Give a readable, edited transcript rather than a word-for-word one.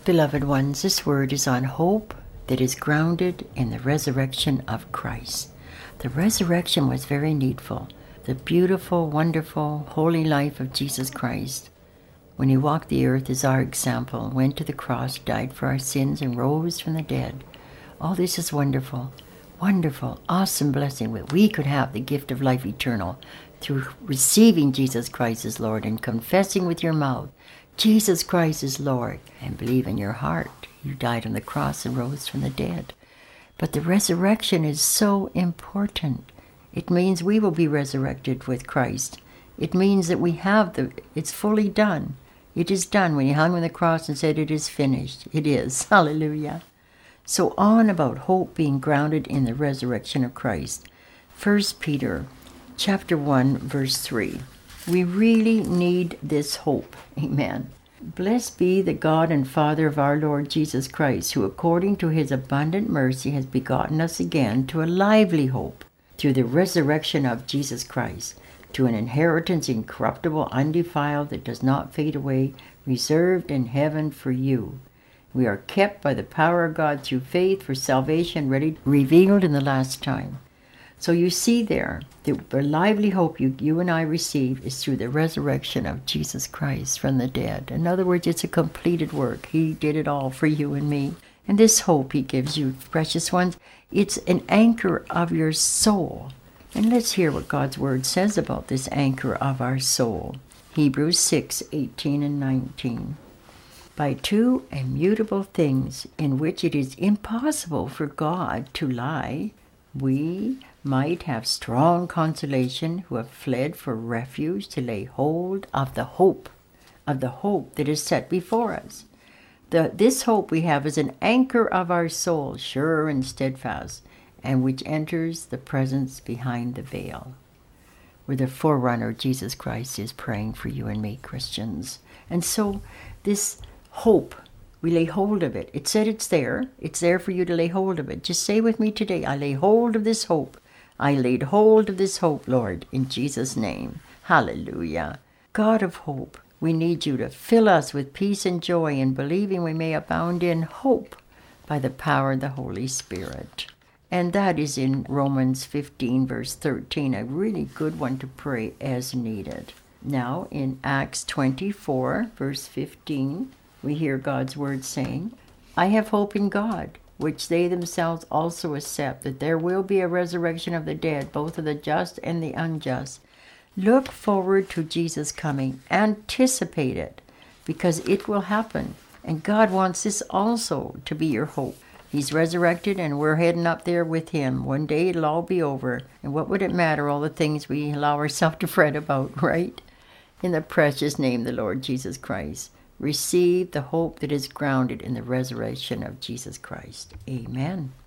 Beloved ones, this word is on hope that is grounded in the resurrection of Christ. The resurrection was very needful. The beautiful, wonderful, holy life of Jesus Christ, when he walked the earth as our example, went to the cross, died for our sins, and rose from the dead. All this is wonderful, wonderful, awesome blessing that we could have the gift of life eternal through receiving Jesus Christ as Lord and confessing with your mouth, Jesus Christ is Lord, and believe in your heart you died on the cross and rose from the dead. But the resurrection is so important. It means we will be resurrected with Christ. It means that we have it's fully done. It is done. When he hung on the cross and said, it is finished. It is. Hallelujah. So on about hope being grounded in the resurrection of Christ. 1 Peter chapter 1, verse 3. We really need this hope. Amen. Blessed be the God and Father of our Lord Jesus Christ, who according to his abundant mercy has begotten us again to a lively hope through the resurrection of Jesus Christ, to an inheritance incorruptible, undefiled, that does not fade away, reserved in heaven for you. We are kept by the power of God through faith for salvation, revealed in the last time. So you see there, the lively hope you and I receive is through the resurrection of Jesus Christ from the dead. In other words, it's a completed work. He did it all for you and me. And this hope he gives you, precious ones, it's an anchor of your soul. And let's hear what God's word says about this anchor of our soul. Hebrews 6, 18 and 19. By two immutable things in which it is impossible for God to lie, we might have strong consolation who have fled for refuge to lay hold of the hope that is set before us. This hope we have is an anchor of our soul, sure and steadfast, and which enters the presence behind the veil, where the forerunner, Jesus Christ, is praying for you and me, Christians. And so this hope, we lay hold of it. It said it's there. It's there for you to lay hold of it. Just say with me today, I lay hold of this hope. I laid hold of this hope, Lord, in Jesus' name. Hallelujah. God of hope, we need you to fill us with peace and joy in believing we may abound in hope by the power of the Holy Spirit. And that is in Romans 15, verse 13, a really good one to pray as needed. Now, in Acts 24, verse 15, we hear God's word saying, I have hope in God, which they themselves also accept, that there will be a resurrection of the dead, both of the just and the unjust. Look forward to Jesus' coming. Anticipate it, because it will happen. And God wants this also to be your hope. He's resurrected, and we're heading up there with him. One day it'll all be over. And what would it matter, all the things we allow ourselves to fret about, right? In the precious name of the Lord Jesus Christ. Receive the hope that is grounded in the resurrection of Jesus Christ. Amen.